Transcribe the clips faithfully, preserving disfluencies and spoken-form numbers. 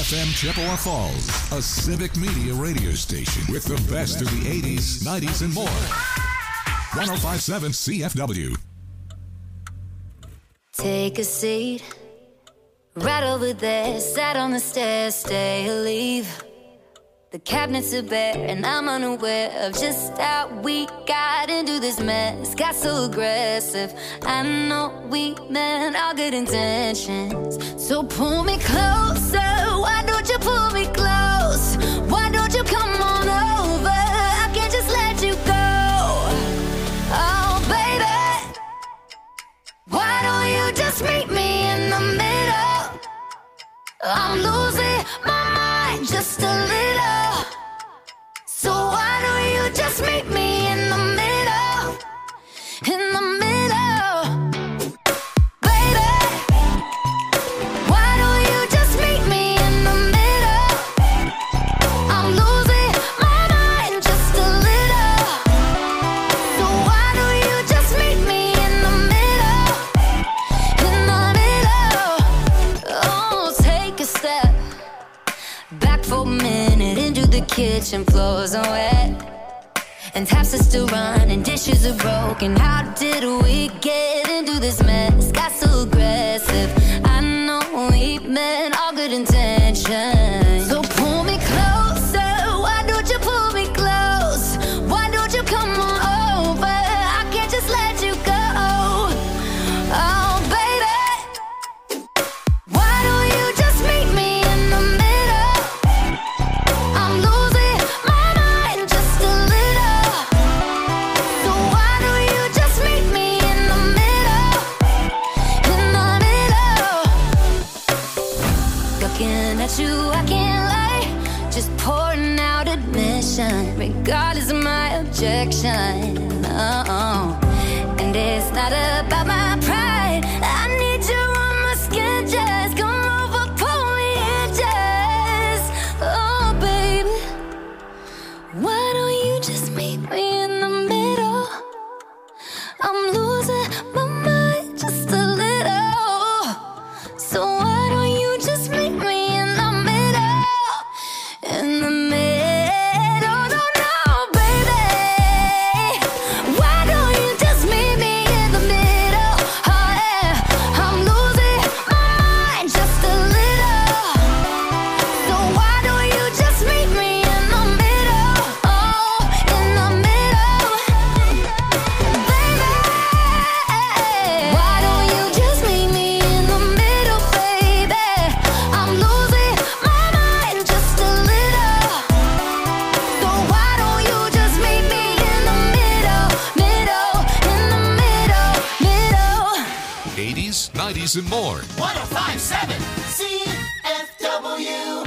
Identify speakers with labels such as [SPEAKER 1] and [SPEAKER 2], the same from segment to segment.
[SPEAKER 1] F M Chippewa Falls, a civic media radio station with the best of the eighties, nineties, and more. one oh five point seven C F W.
[SPEAKER 2] Take a seat, right over there, sat on the stairs, stay or leave. The cabinets are bare and I'm unaware of just how we got into this mess. Got so aggressive, I know we meant all good intentions. So pull me closer, why don't you pull me close? Why don't you come on over, I can't just let you go. Oh baby, why don't you just meet me in the middle? I'm losing my mind just a little. So why don't you just meet me in the middle? In the middle. Baby, why don't you just meet me in the middle? I'm losing my mind just a little. So why don't you just meet me in the middle? In the middle. Oh, take a step back for a minute into the kitchen, floors are wet and taps are still running, dishes are broken. How did we get into this mess? Got so aggressive, I know we meant all good intentions. So pull me closer, why don't you pull me close? Why don't you come on over, I can't just let you go. Oh baby, why don't you just meet me in the middle? I'm losing my mind just a little. So why don't you just meet me in the middle? In the middle. Looking at you, I can't lie, just pouring out admission, regardless of my objection. Oh, and it's not about my pride, I need you on my skin, just come over, pull me in, just. Oh baby, why don't you just meet me in the middle? I'm losing my mind just a little. So why don't you just meet me in the middle? In the middle, no, no, baby. Why don't you just meet me in the middle? Oh yeah, I'm losing my mind just a little. So why don't you just meet me in the middle? Oh, in the middle. Baby, why don't you just meet me in the middle, baby? I'm losing my mind just a little. So why don't you just meet me in the middle, middle, in the middle, middle.
[SPEAKER 1] eighties, nineties, and more.
[SPEAKER 3] one oh five point seven C F W.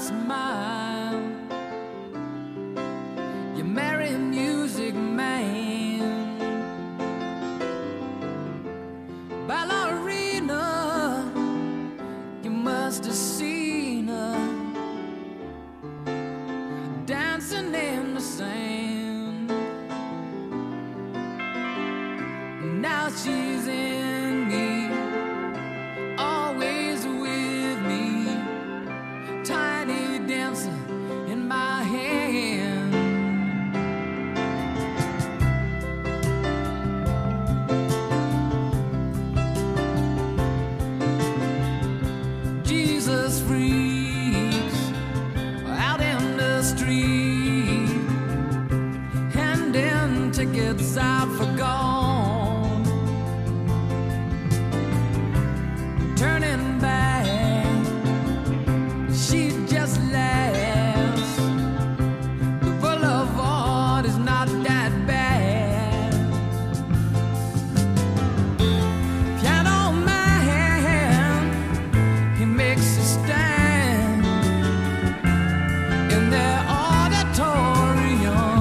[SPEAKER 4] smile. You marry a music man. Ballerina, you must have seen her dancing in the sand. Now she's in me, always with me, tiny dancer in my hand. Jesus freaks out in the street, handing tickets out for gone, turning back, she just laughs. The boulevard is not that bad. Piano man, he makes a stand in their auditorium,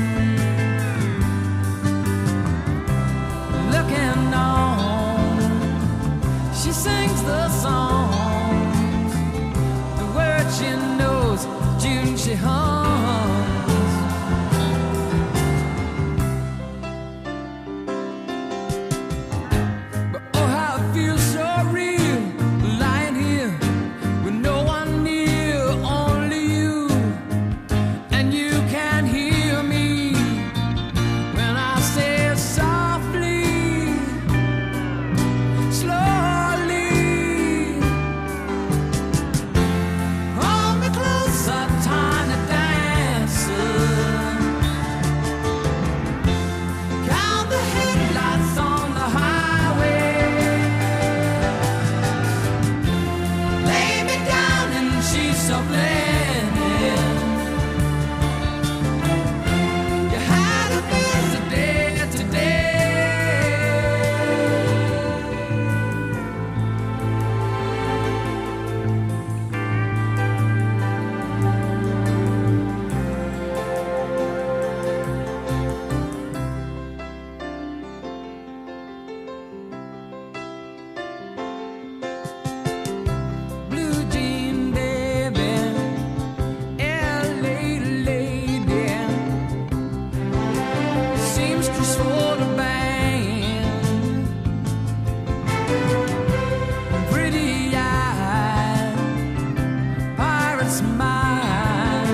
[SPEAKER 4] looking on. She sings the songs, the words she knows, June she hums. But oh, how it feels so real, lying here with no one near, only you, and you can hear me when I say it softly, slowly. Hold me closer, tiny dancer. Count the headlights on the highway. Lay me down and she's so blended. You had a busy day today. Blue jean baby, L A lady, seamstress for the band, pretty eyed, pirate smile.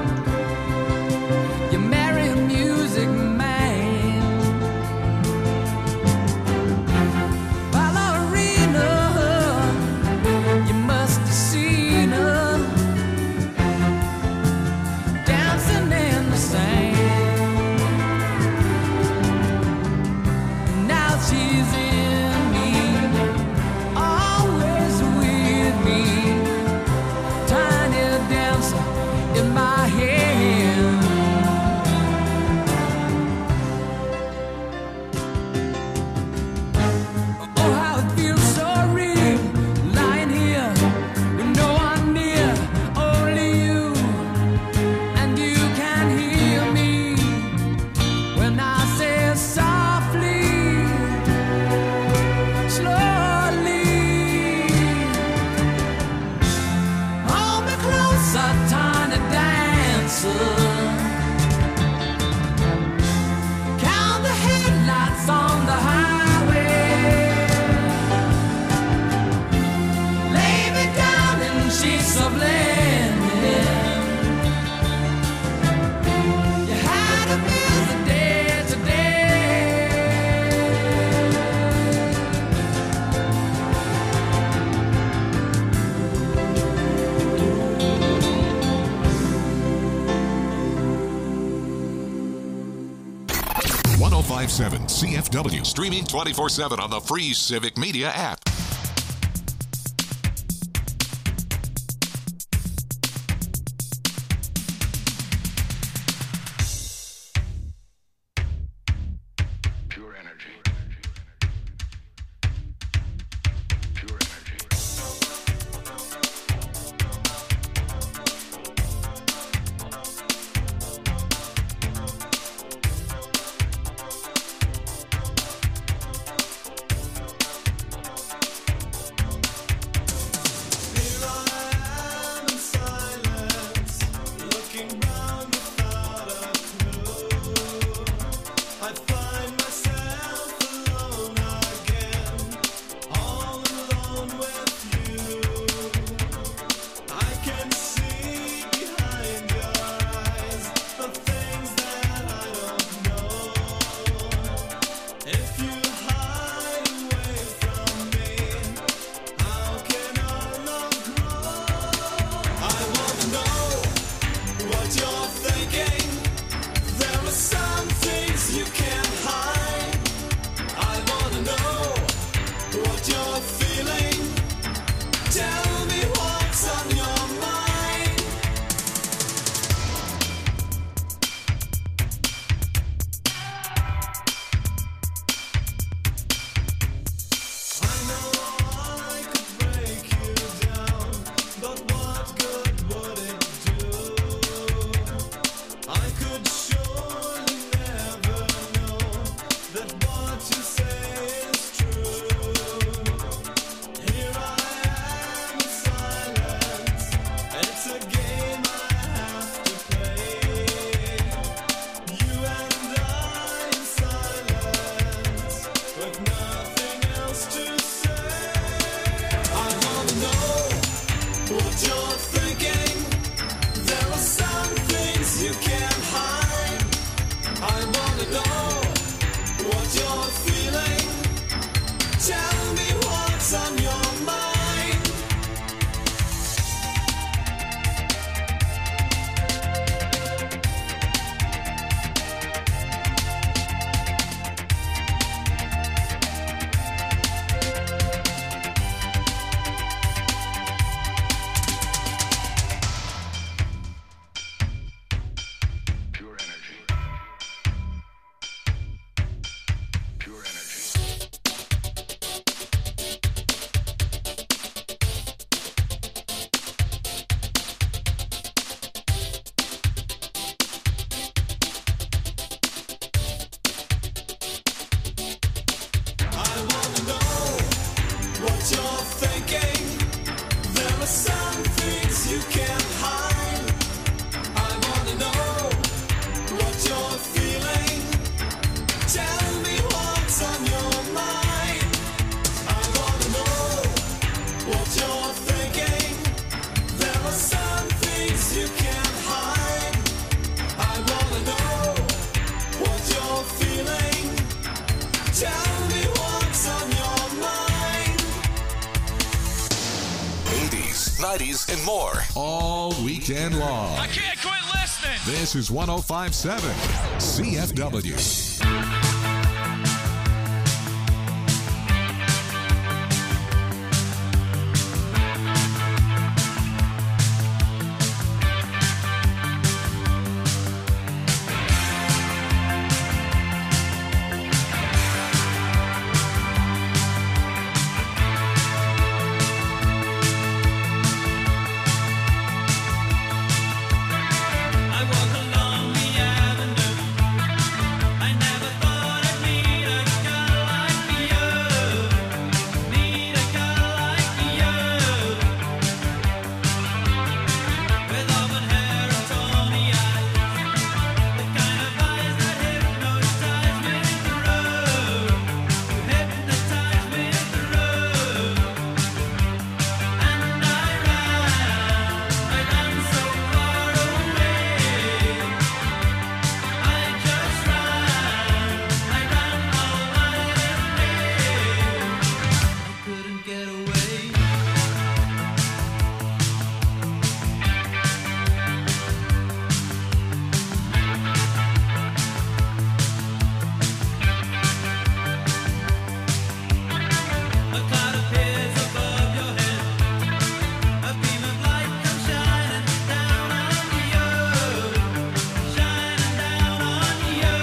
[SPEAKER 4] You marry a music man. Ballerina, you must have seen her dancing in the sand. Now she's in me, always with me, tiny dancer in my hand. Oh, how it feels so real, lying here with no one near, only you, and you can hear me when I say it softly, slowly. Hold me closer, tiny dancer. Count the headlights on the highway. Lay me down and she's so blended. You had a busy day today.
[SPEAKER 1] one oh five point seven C F W. Streaming twenty-four seven on the free Civic Media app.
[SPEAKER 5] Pure energy. Pure energy.
[SPEAKER 1] eighties, nineties, and more. All weekend long.
[SPEAKER 6] I can't quit listening.
[SPEAKER 1] This is one oh five point seven C F W.
[SPEAKER 6] I walk along the avenue. I never thought I'd meet a girl like you. Meet a girl like you. With auburn hair and tawny eyes. The kind of eyes that hypnotize me through. You hypnotize me through. And I ran, I ran so far away. I just ran, I ran all night and day. I couldn't get away. A cloud appears above your head. A beam of light comes shining down on you, shining down on you.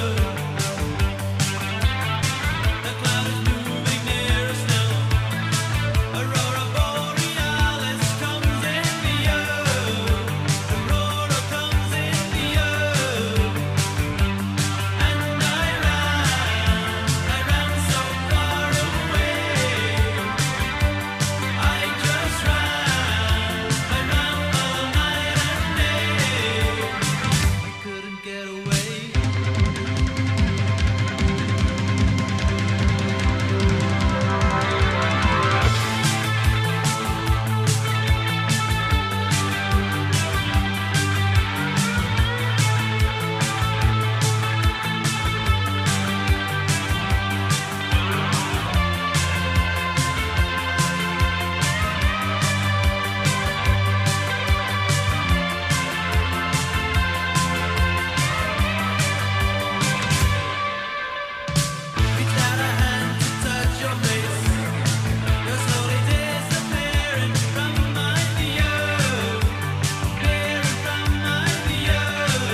[SPEAKER 6] The cloud is moving nearer still. Aurora borealis comes into you. Aurora comes into you. And I ran, I ran so far away. I just ran, I ran all night and day. I couldn't get away. Reach out a hand to touch your face. You're slowly disappearing from my view, disappearing from my view.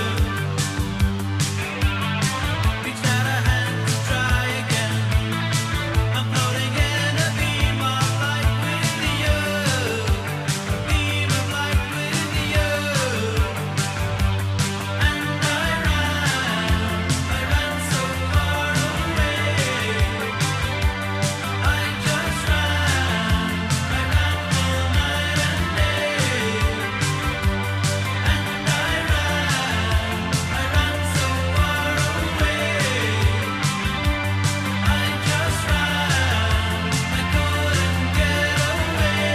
[SPEAKER 6] Reach out a hand to try again. I'm floating in a beam of light with you, a beam of light with you. And I ran, I ran so far away. I just ran, I ran all night and day. And I ran, I ran so far away. I just ran, I couldn't get away.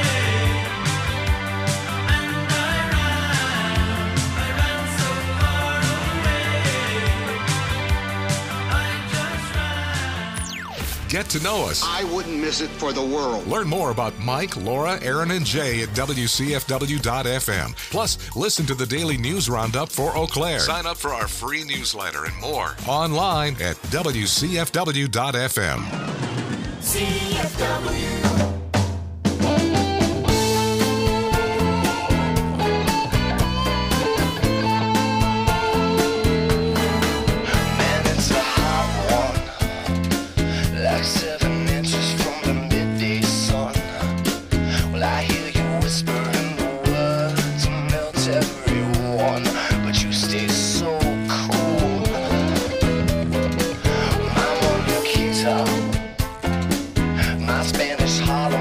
[SPEAKER 6] And I ran, I ran so far away. I just ran.
[SPEAKER 1] Get to know us.
[SPEAKER 7] I wouldn't miss it for the world.
[SPEAKER 1] Learn more about Mike, Laura, Aaron, and Jay at W C F W dot F M. Plus, listen to the daily news roundup for Eau Claire. Sign up for our free newsletter and more online at W C F W dot F M.
[SPEAKER 3] C F W.
[SPEAKER 8] Man, it's a hot one, like seven inches from the midday sun. Well, I hear you whispering the words to melt everyone, but you stay so cool. My Monica guitar, my Spanish heart.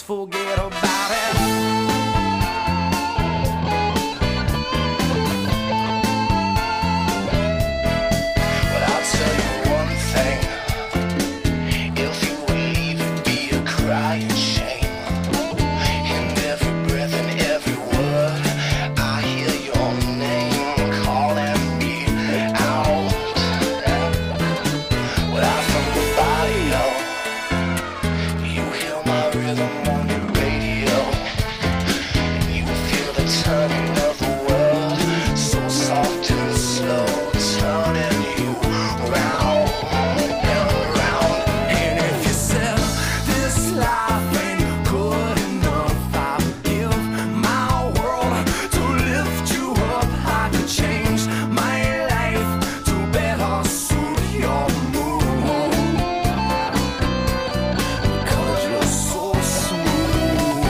[SPEAKER 4] forget about it.
[SPEAKER 8] Well, I'll tell you one thing. If you would leave, it'd be a crying shame. And every breath and every word, I hear your name calling me out. Well, I'm from the barrio. You hear my rhythm on your radio. And you feel the turning of the world, so soft and slow, turning you round and round.
[SPEAKER 4] And if you said this life ain't good enough, I'll give my world to lift you up. I could change my life to better suit your mood. Because you're so smooth.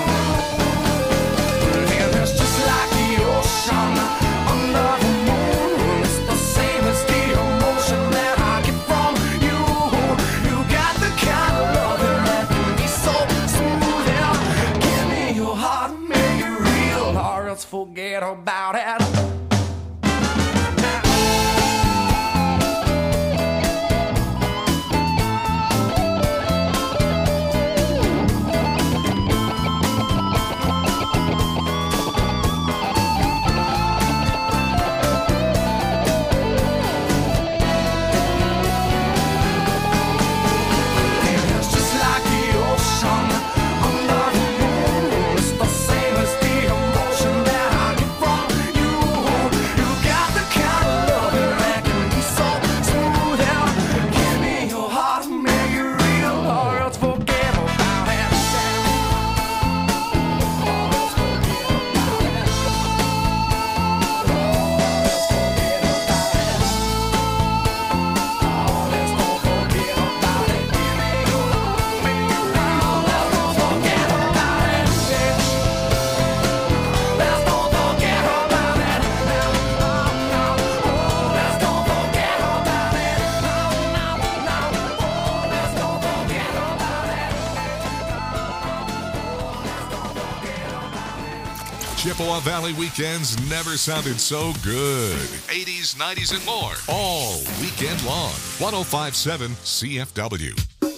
[SPEAKER 4] And it's just like the ocean under the moon. It's the same as the emotion that I get from you. You got the kind of loving that can be so smooth. Yeah. Give me your heart, make it real, or else forget about it. It's just like the ocean under the moon. It's the same as the emotion that I get from you. You got the kind of loving that can be so smooth. Yeah. Give me your heart, make it real, or else forget about it.
[SPEAKER 1] Chippewa Valley weekends never sounded so good. eighties, nineties, and more. All weekend long. one oh five point seven C F W.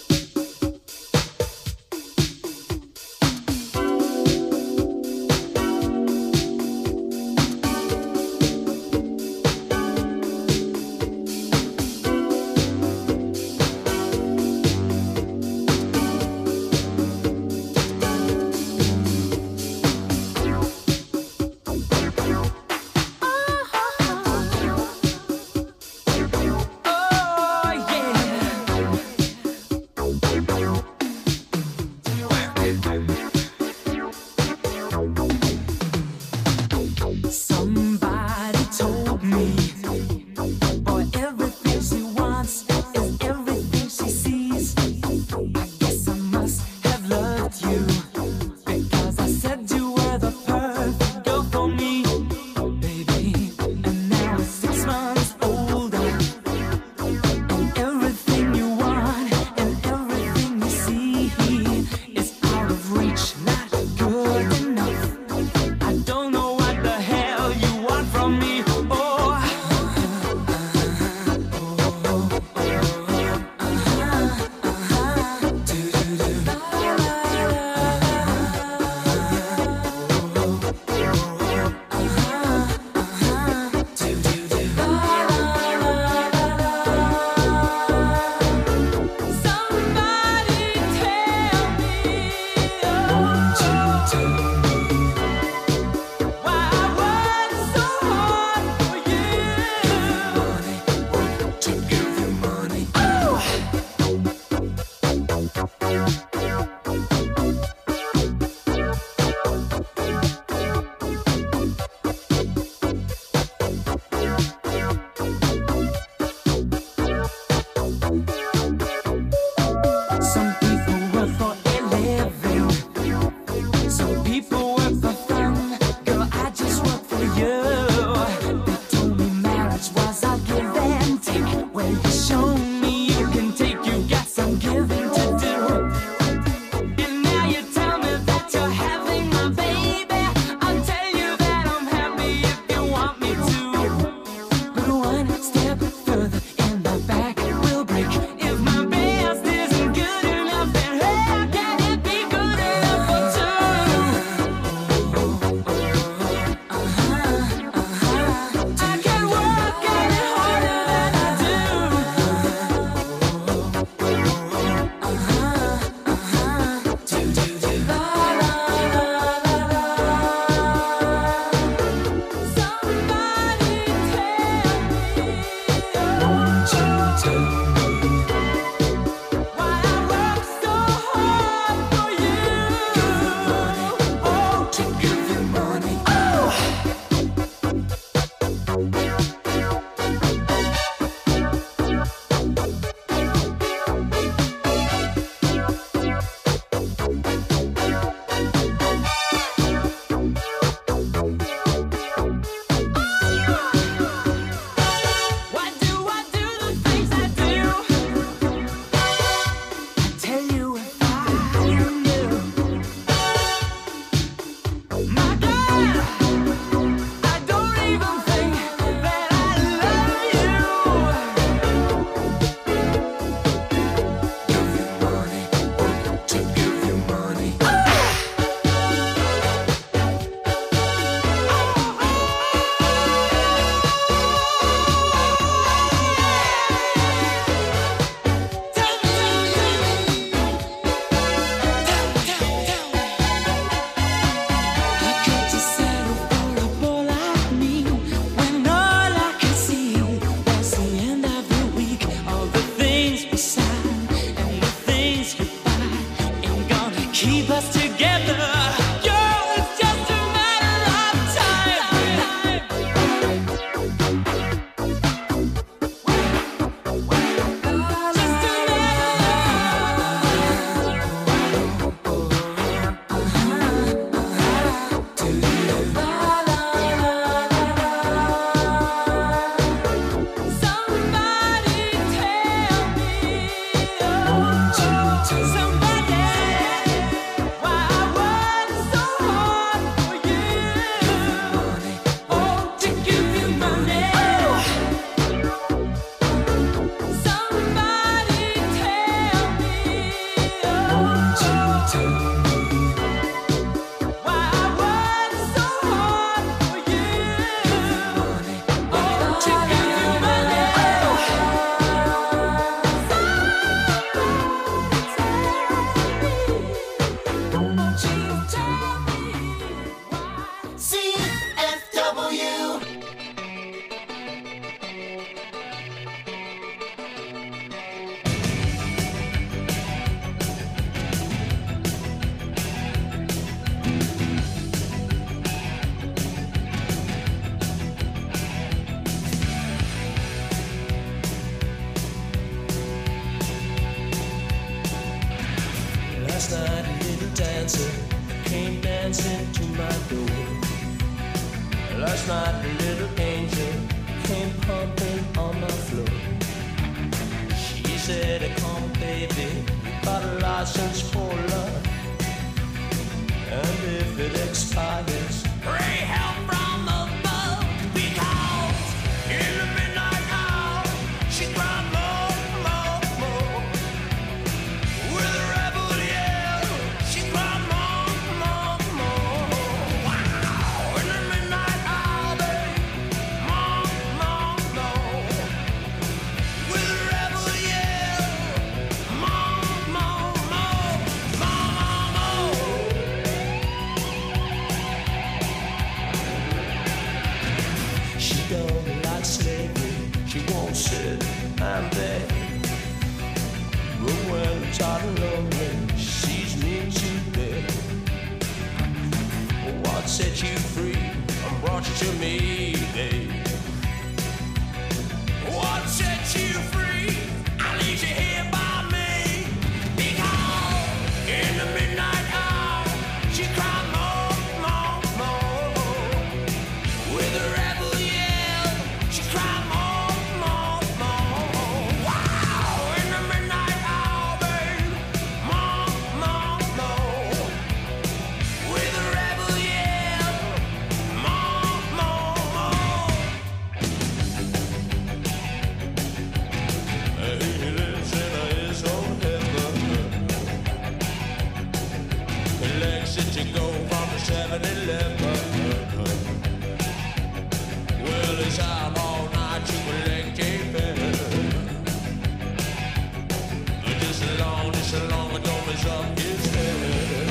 [SPEAKER 4] Oh yeah.
[SPEAKER 9] Show me you can take, you got some giving to do. Last night a little dancer came dancing to my door. Last night a little angel came pumping on my floor. She said, come baby, got a license for love. And if it expires, pray help from above. Because in the midnight hour, she cried more, more, more. With a rebel yell, she cried more, more, more. Wow, in the midnight hour, babe, more, more, more. With a rebel yell, more, more, more, more, more. She don't like slavery, she won't sit and beg. But when I'm tired and lonely, she sees me today. What set you free and brought you to me, babe? What set you free? I leave you here by me. Because in the midnight hour, she cried more, more, more. With a rebel yell, she cried more, more, more. Wow, in the midnight hour, babe, more, more, more. With a rebel yell, more, more, more. He lives in his own heaven. Collects it to go from the seven eleven. Well, it's out all night to collect a fare. Just as long, just as long as don't mess up his head.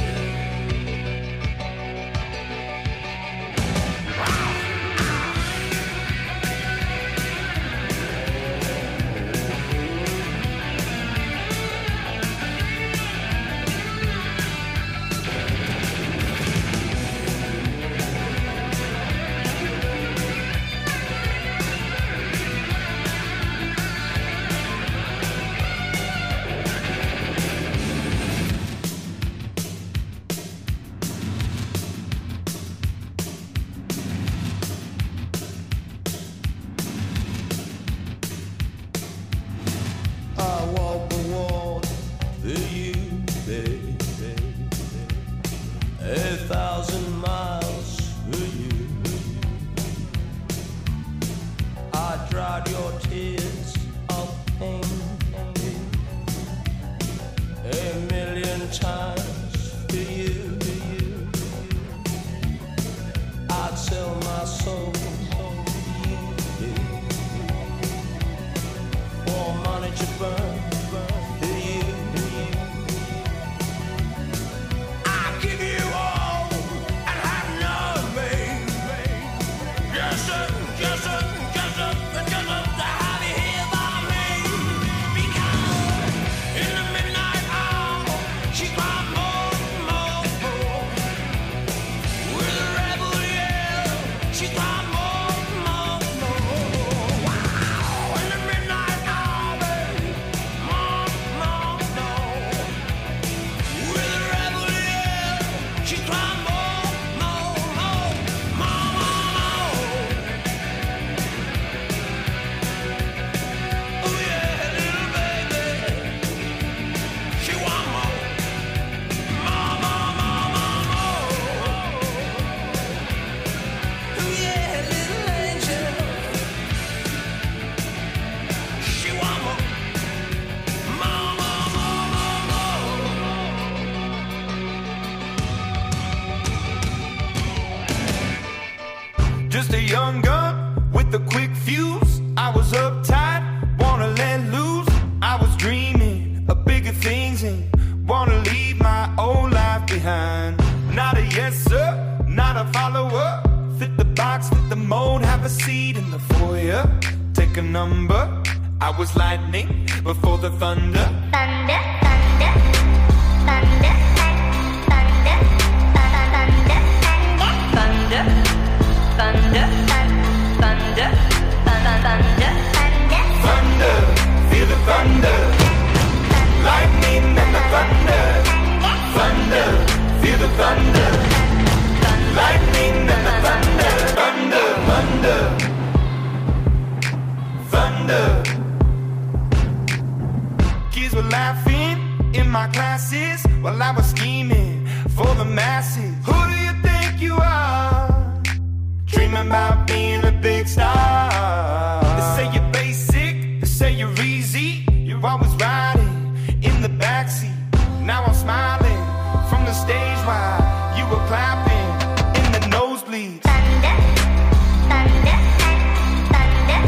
[SPEAKER 9] I walk the wall for you, baby. A thousand miles for you. I dried your tears of pain a million times for you. I'd sell my soul for you. For money to burn, do you? I give you all and have none, babe. Yes, sir, yes, sir, yes, sir, yes, sir, to have you here by me. Because in the midnight hour, she cried
[SPEAKER 10] young gun with a quick fuse. I was uptight, wanna let loose. I was dreaming of bigger things and wanna leave my old life behind. Not a yes sir, not a follower. Fit the box, fit the mold, have a seat in the foyer. Take a number. I was lightning before the thunder.
[SPEAKER 2] Thunder, thunder, thunder, thunder, thunder, thunder, thunder, thunder, thunder,
[SPEAKER 10] thunder, feel the thunder, lightning and the thunder, thunder, feel the thunder, lightning and the thunder, thunder, thunder, thunder. Kids were laughing in my classes while I was scheming for the masses. Who do you think you are? Dreaming about being a big star. They say you're basic, they say you're easy. You're always riding in the backseat. Now I'm smiling from the stage while you were clapping in the nosebleeds.
[SPEAKER 2] thunder, thunder, thunder,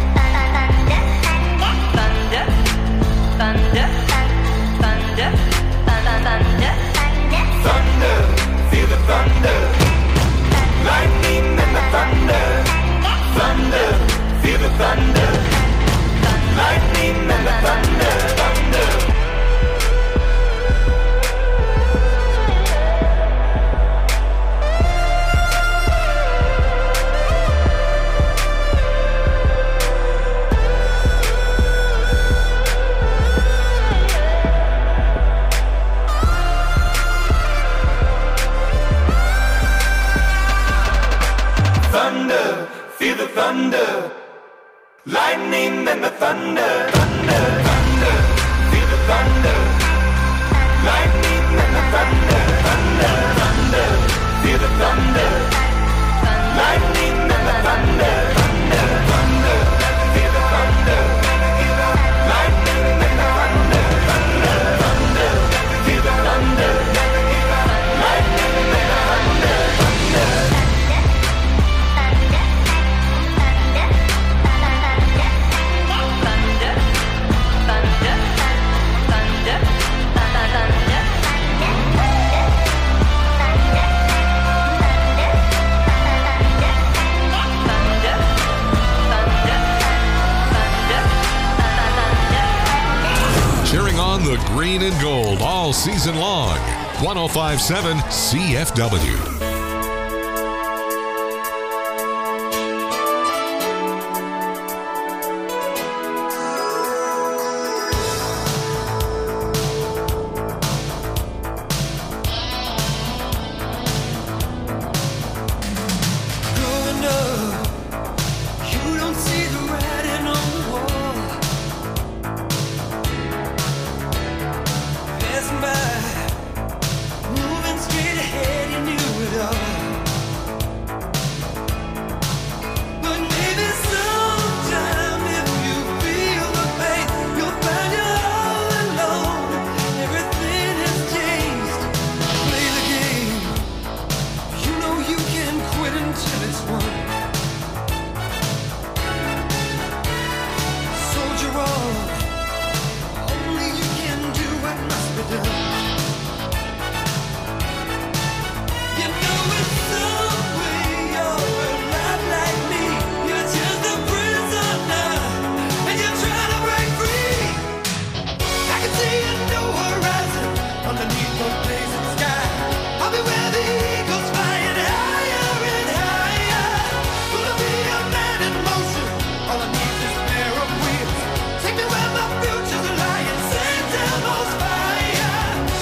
[SPEAKER 2] thunder, thunder, thunder, thunder,
[SPEAKER 10] thunder, feel the thunder, lightning and the thunder, thunder, feel the thunder, lightning and the thunder, thunder. Thunder, feel the thunder, lightning and the thunder, thunder, thunder, feel the thunder, lightning and the thunder, thunder, thunder, feel the thunder, lightning and the thunder, thunder, thunder, feel the thunder, lightning and the thunder, thunder, thunder, feel the thunder, lightning and the thunder, thunder.
[SPEAKER 1] Cheering on the green and gold all season long. one oh five point seven C F W.
[SPEAKER 4] Growing up, you don't see the writing on the wall. Passing by, moving straight ahead, you knew it all. But maybe sometime if you feel the pain, you'll find you're all alone. Everything has changed. Play the game. You know you can quit until it's won. Soldier on. Only you can do what must be done. You know in some way you're alive like me. You're just a prisoner, and you're trying to break free. I can see a new horizon underneath the blazing sky. I'll be where the eagles flying higher and higher. Gonna be a man in motion. All I need is a pair of wheels. Take me where my future's lying. Send down those fire.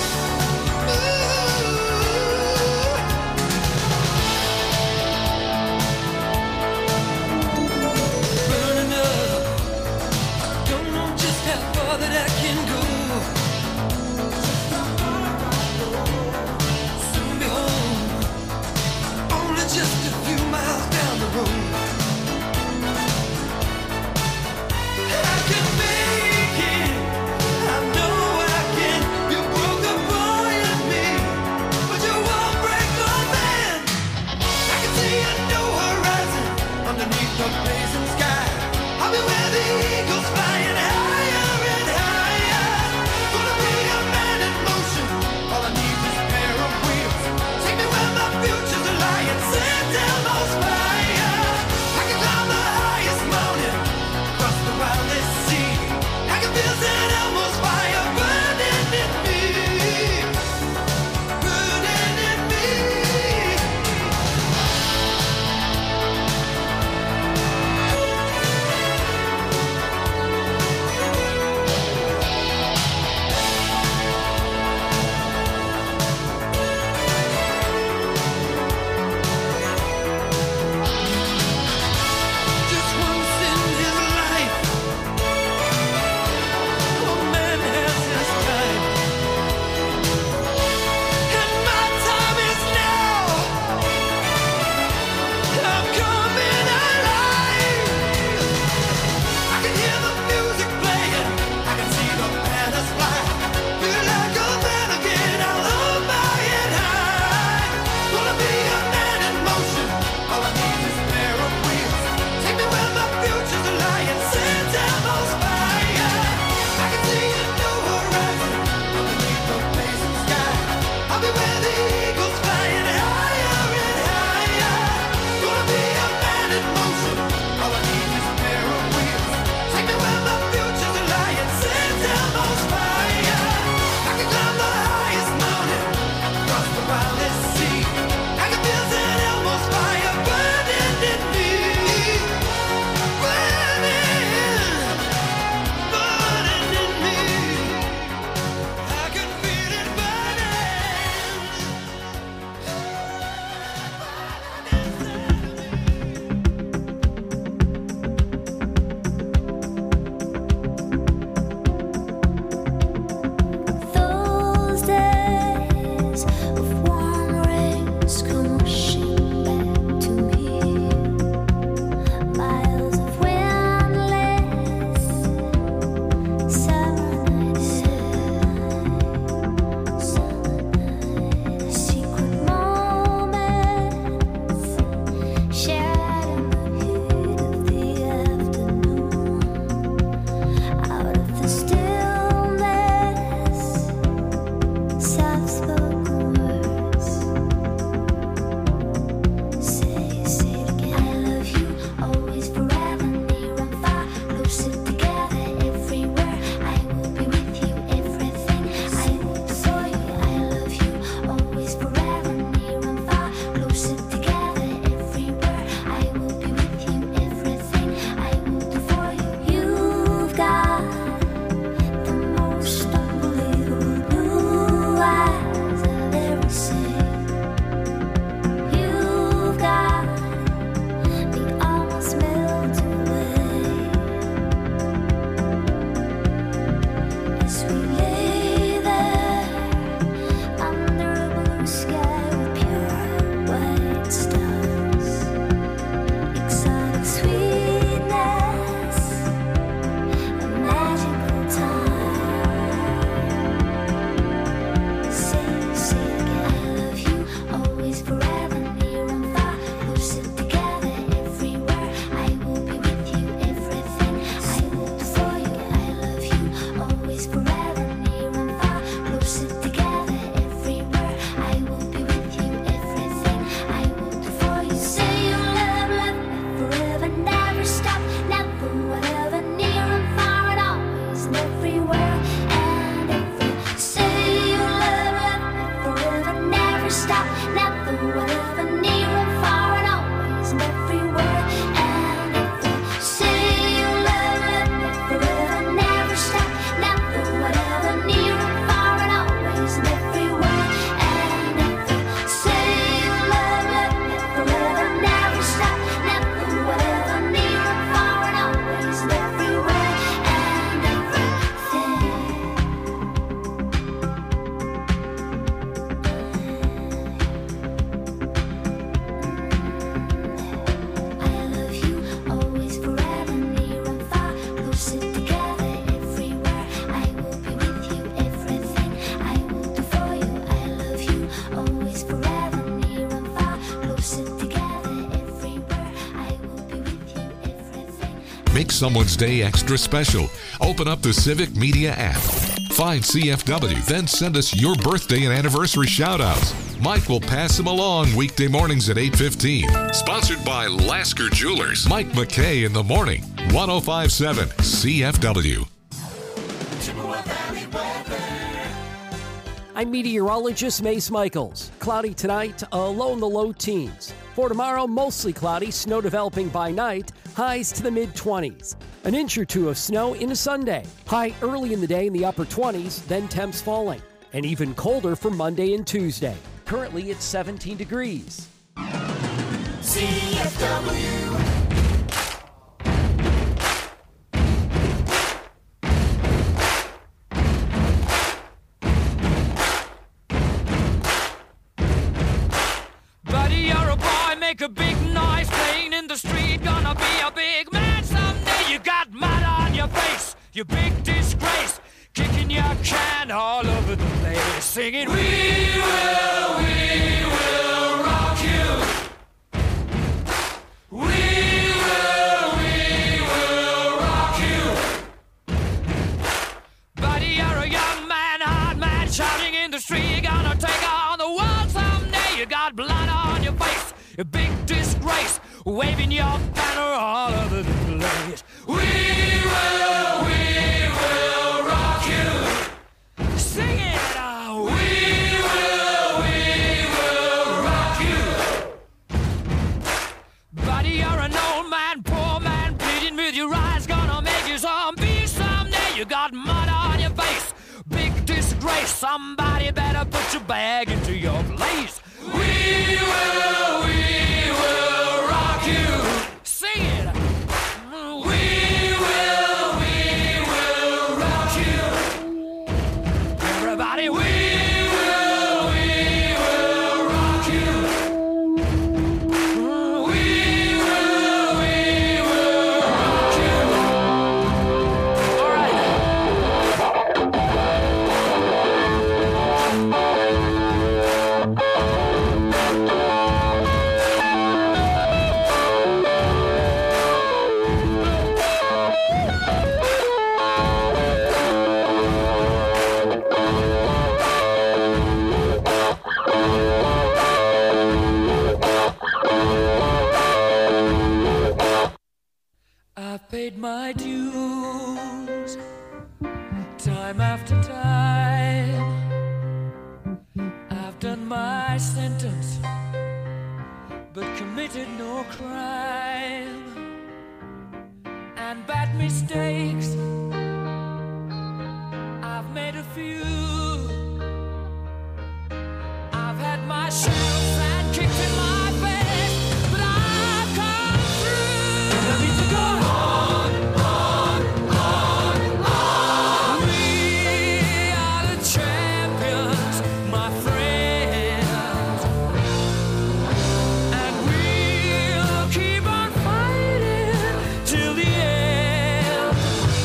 [SPEAKER 1] make someone's day extra special. Open up the Civic Media app. Find C F W, then send us your birthday and anniversary shout-outs. Mike will pass them along weekday mornings at eight fifteen. Sponsored by Lasker Jewelers. Mike McKay in the morning. one oh five point seven C F W.
[SPEAKER 11] I'm meteorologist Mace Michaels. Cloudy tonight, a low in the low teens. For tomorrow, mostly cloudy, snow developing by night, highs to the mid-twenties. An inch or two of snow into Sunday. High early in the day in the upper twenties, then temps falling. And even colder for Monday and Tuesday. Currently, it's seventeen degrees.
[SPEAKER 3] C F W.
[SPEAKER 4] Buddy, you're a boy, make a big noise playing in the street. Gonna be a big man someday. You got mud on your face, you big disgrace. Kicking your can all over the place, singing, we will, we will rock you. We will, we will rock you. Buddy, you're a young man, hard man, shouting in the street. You're gonna take on the world someday. You got blood on your face, a big disgrace, waving your banner all over the place. We will, we will rock you. Sing it out. We will, we will rock you. Buddy, you're an old man, poor man, bleeding with your eyes, gonna make you zombie someday. You got mud on your face, big disgrace. Somebody better put your bag into your place. We will, we will rock you. Sing it. We will, we will rock you. Everybody, we will, we will rock you. We will, we will rock you. All right. I've paid my dues time after time. I've done my sentence, but committed no crime. And bad mistakes, I've made a few. I've had my share of sand kicked in my face, but I've come through. Let me to go on, on, on, on. We are the champions, my friends, and we'll keep on fighting till the end.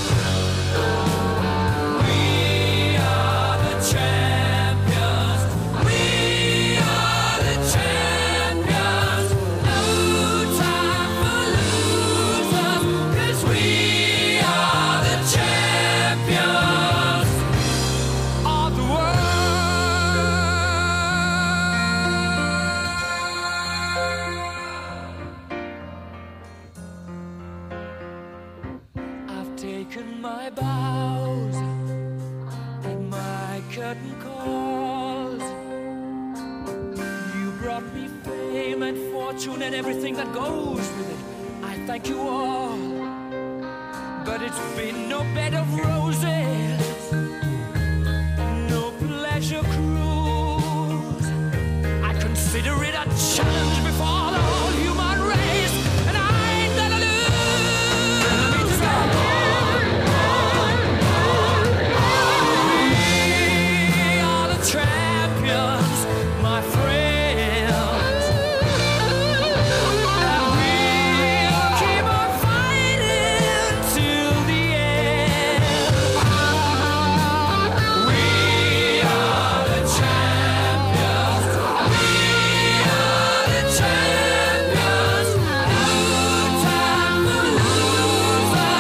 [SPEAKER 4] We are the champions. We are the champions. No time for losers, 'cause we are the champions of the world. I've taken my bows and my curtain calls. You brought me fame and fortune and everything that goes with it. I thank you all, but it's been no bed of roses, no pleasure cruise. I consider it a challenge before the whole human race, and I ain't gonna lose. We are the champions, my friends, and we'll keep on fighting till the end. We are the champions. We are the champions. No time for losers,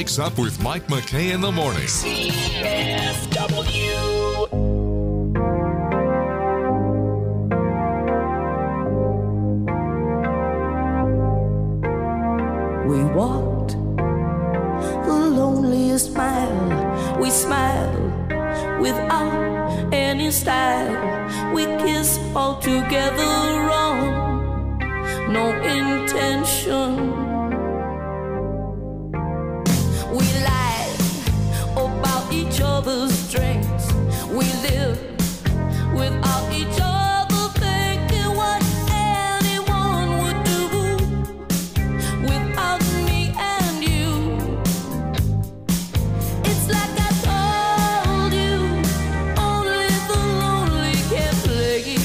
[SPEAKER 1] wakes up with Mike McKay in the morning.
[SPEAKER 3] C F W.
[SPEAKER 12] We walked the loneliest mile. We smiled without any style. We kissed all together wrong, no intention. We lied about each other's strengths. We lived without each other thinking what anyone would do without me and you. It's like I told you, only the lonely can play.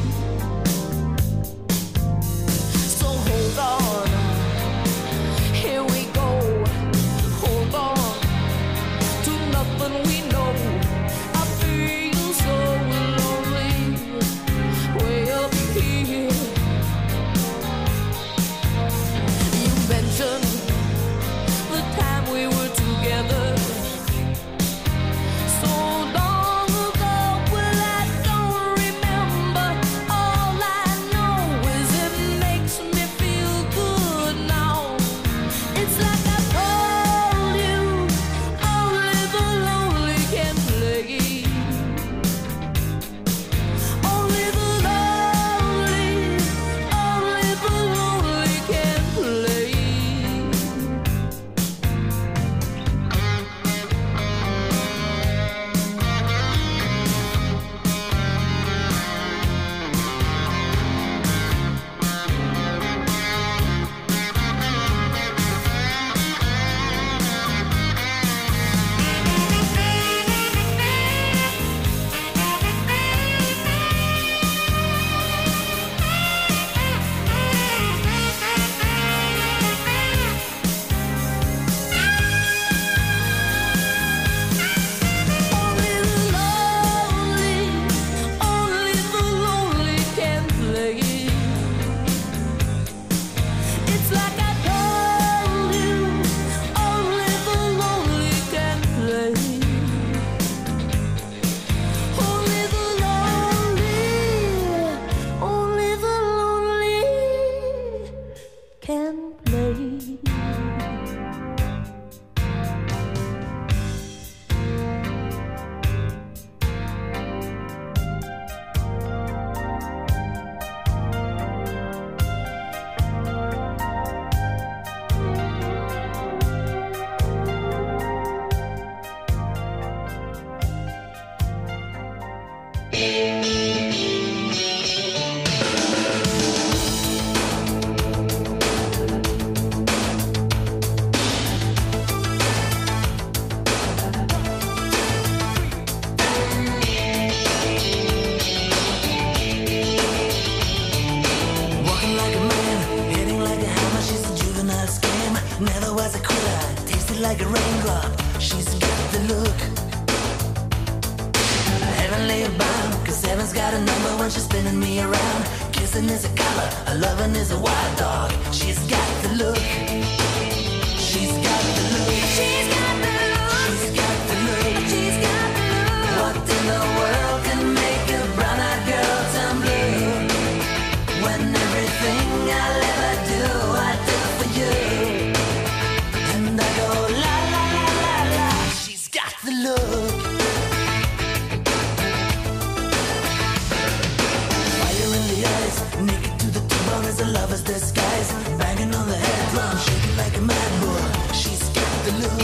[SPEAKER 12] So hold on, here we go. Hold on to nothing we know. I feel so lonely, way up here. You mentioned the time we were together so long ago. Well, I don't remember. All I know is it makes me feel good now. It's like I told you, only the lonely can play. Only the lonely, only the lonely can play. Only the lonely, only the lonely can play. It's like I told you, only the lonely can play. Only the lonely, only the lonely can play. Walking like a man, hitting like a hammer. She's a juvenile scam. Never was a quitter, tasted like a raindrop. She's got the look. Heavenly bound, cause heaven's got a number when she's spinning me around. Kissing is a color, a loving is a wild dog. She's got the look. She's got the look. She's got the look. She's got the look. She's got the look. What in the world can make a brown-eyed girl turn blue? When everything I'll ever do, I do for you. And I go la la la la la. She's got the look. Fire in the eyes, naked to the bone as a lover's disguise. Banging on the head drum, shaking like a mad bull. She's got the look.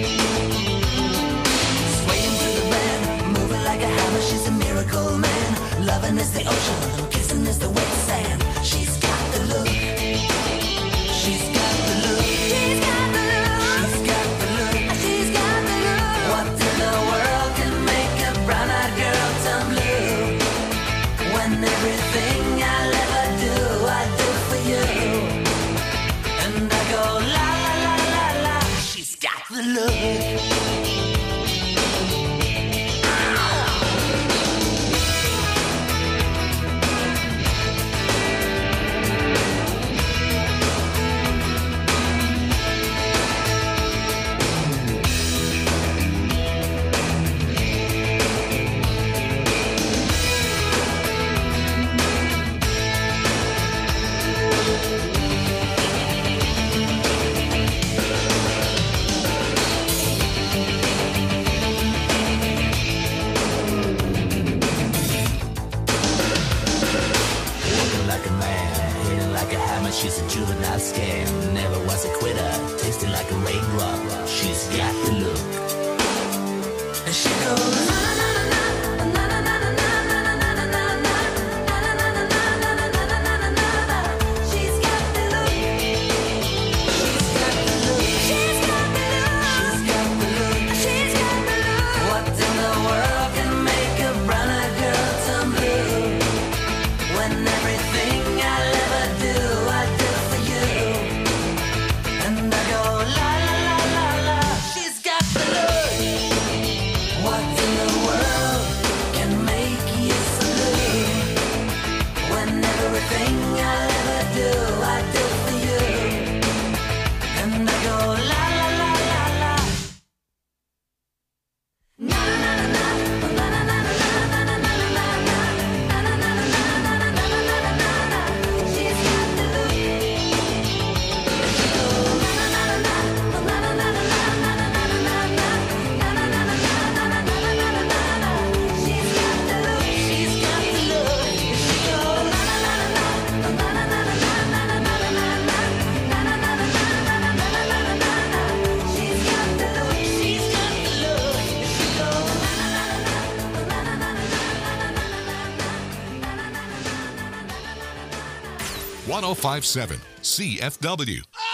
[SPEAKER 12] Swaying through the band, moving like a hammer. She's a miracle man. Loving is the ocean, kissing is the wet sand. She's got the look. She's got the look. She's got the look. She's got the look. She's got the look. What in the world can make a brown-eyed girl turn blue? When everything I'll ever do, I do for you. And I go la la la la la. She's got the look. juvenile scam. Never was a quitter, tasted like a raindrop. She's got the look. And she goes, na na na na na na na na na na na na na na. She's got the look. She's got the look. She's got the look. She's got the look. What in the world can make a brown girl turn blue? When everything I'll ever do, I do for you. And I go la la la la la. She's got the look. What in the world can make you so blue? When everything I'll ever do, I do for you. And I go la la la la la. Na na na na na na na na na na na na na. She's got the look. She goes na na na na na na na na na na na na na. She's got the look. She's got the look. She goes na na na na na na na na na na na na na na. She's got the look. She's got the look. She goes na na na na na na na na.
[SPEAKER 1] ten fifty-seven C F W.